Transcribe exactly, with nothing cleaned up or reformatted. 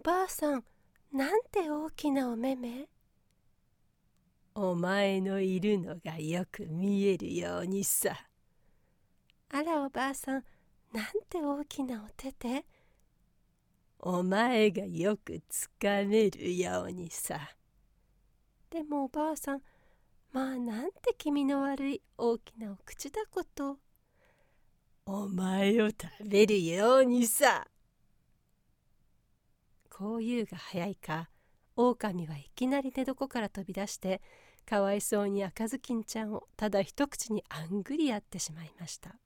ばあさん、なんて大きなお目目。 お前のいるのがよく見えるようにさ。 あらおばあさん、なんて大きなお手手。 お前がよくつかめるようにさ。 でもおばあさん、まあなんて気味の悪い大きなお口だこと。 お前を食べるようにさ。 こう言うが早いか、狼はいきなり寝床から飛び出して、かわいそうに赤ずきんちゃんをただ一口にあんぐりやってしまいました。